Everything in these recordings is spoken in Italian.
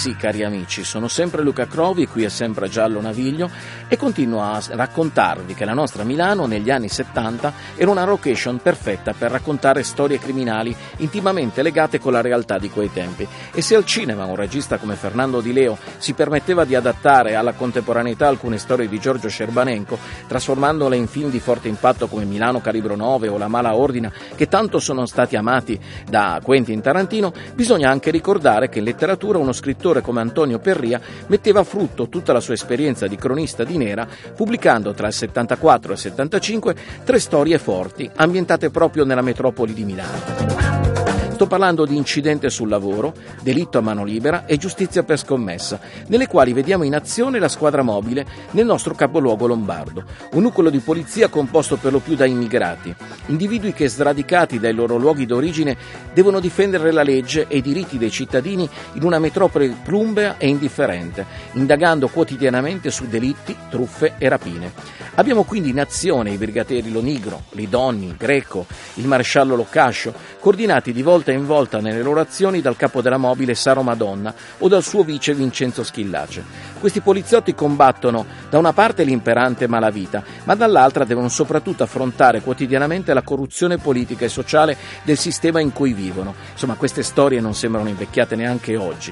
sì, cari amici, sono sempre Luca Crovi, qui è sempre Giallo Naviglio e continuo a raccontarvi che la nostra Milano negli anni 70 era una location perfetta per raccontare storie criminali intimamente legate con la realtà di quei tempi. E se al cinema un regista come Fernando Di Leo si permetteva di adattare alla contemporaneità alcune storie di Giorgio Scerbanenko, trasformandole in film di forte impatto come Milano Calibro 9 o La Mala Ordina, che tanto sono stati amati da Quentin Tarantino, bisogna anche ricordare che in letteratura uno scrittore come Antonio Perria metteva a frutto tutta la sua esperienza di cronista di nera, pubblicando tra il 74 e il 75 3 storie forti, ambientate proprio nella metropoli di Milano. Sto parlando di Incidente sul lavoro, Delitto a mano libera e Giustizia per scommessa, nelle quali vediamo in azione la squadra mobile nel nostro capoluogo lombardo, un nucleo di polizia composto per lo più da immigrati, individui che sradicati dai loro luoghi d'origine devono difendere la legge e i diritti dei cittadini in una metropoli plumbea e indifferente, indagando quotidianamente su delitti, truffe e rapine. Abbiamo quindi in azione i brigatieri Lonigro, Lidonni, Greco, il maresciallo Loccascio, coordinati di volta in volta nelle loro azioni dal capo della mobile Saro Madonna o dal suo vice Vincenzo Schillace. Questi poliziotti combattono da una parte l'imperante malavita, ma dall'altra devono soprattutto affrontare quotidianamente la corruzione politica e sociale del sistema in cui vivono. Insomma, queste storie non sembrano invecchiate neanche oggi.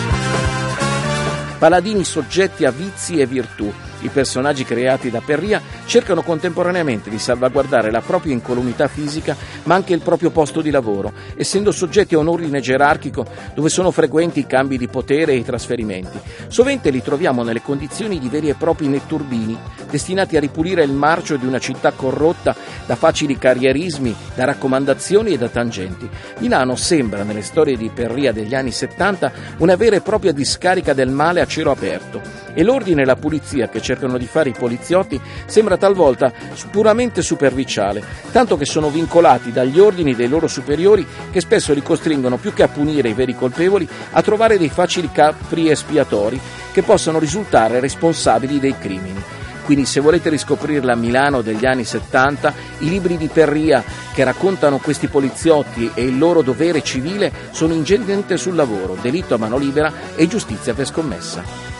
Paladini soggetti a vizi e virtù. I personaggi creati da Perria cercano contemporaneamente di salvaguardare la propria incolumità fisica ma anche il proprio posto di lavoro, essendo soggetti a un ordine gerarchico dove sono frequenti i cambi di potere e i trasferimenti. Sovente li troviamo nelle condizioni di veri e propri netturbini, destinati a ripulire il marcio di una città corrotta da facili carrierismi, da raccomandazioni e da tangenti. Milano sembra, nelle storie di Perria degli anni 70, una vera e propria discarica del male a cielo aperto. E l'ordine e la pulizia che cercano di fare i poliziotti sembra talvolta puramente superficiale, tanto che sono vincolati dagli ordini dei loro superiori che spesso li costringono più che a punire i veri colpevoli a trovare dei facili capri espiatori che possano risultare responsabili dei crimini. Quindi se volete riscoprire la Milano degli anni 70, i libri di Perria che raccontano questi poliziotti e il loro dovere civile sono Incidente sul lavoro, Delitto a mano libera e Giustizia per scommessa.